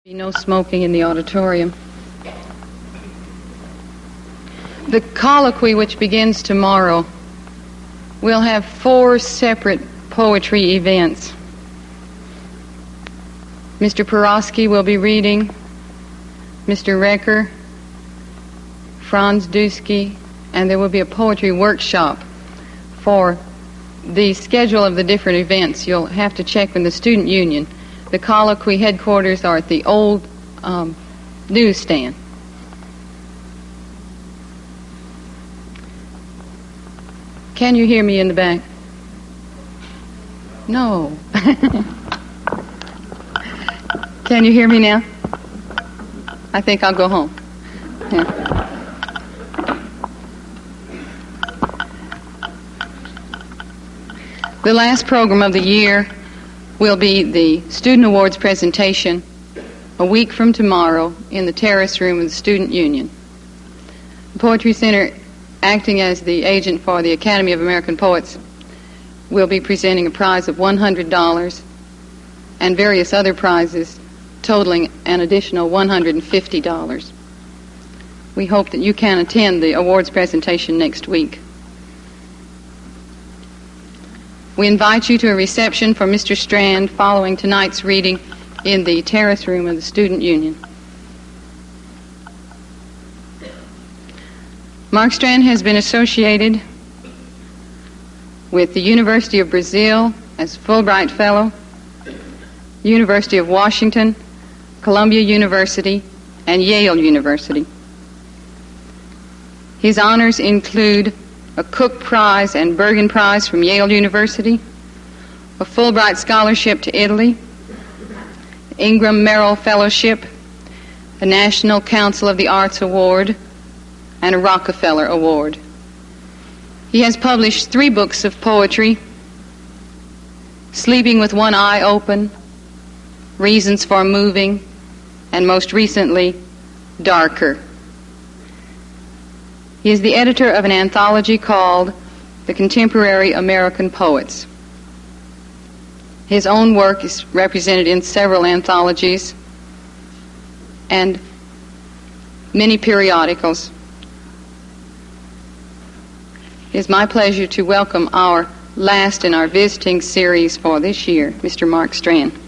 Be no smoking in the auditorium. The colloquy, which begins tomorrow, will have 4 separate poetry events. Mr. Porosky will be reading, Mr. Recker, Franz Dusky, and there will be a poetry workshop. For the schedule of the different events, you'll have to check with the Student Union. The colloquy headquarters are at the old newsstand. Can you hear me in the back? No. Can you hear me now? I think I'll go home. Yeah. The last program of the year will be the Student Awards presentation a week from tomorrow in the terrace room of the Student Union. The Poetry Center, acting as the agent for the Academy of American Poets, will be presenting a prize of $100 and various other prizes totaling an additional $150. We hope that you can attend the awards presentation next week. We invite you to a reception for Mr. Strand following tonight's reading in the terrace room of the Student Union. Mark Strand has been associated with the University of Brazil as Fulbright Fellow, University of Washington, Columbia University, and Yale University. His honors include a Cook Prize and Bergen Prize from Yale University, a Fulbright Scholarship to Italy, Ingram Merrill Fellowship, a National Council of the Arts Award, and a Rockefeller Award. He has published 3 books of poetry: Sleeping with One Eye Open, Reasons for Moving, and most recently, Darker. He is the editor of an anthology called The Contemporary American Poets. His own work is represented in several anthologies and many periodicals. It is my pleasure to welcome our last in our visiting series for this year, Mr. Mark Strand.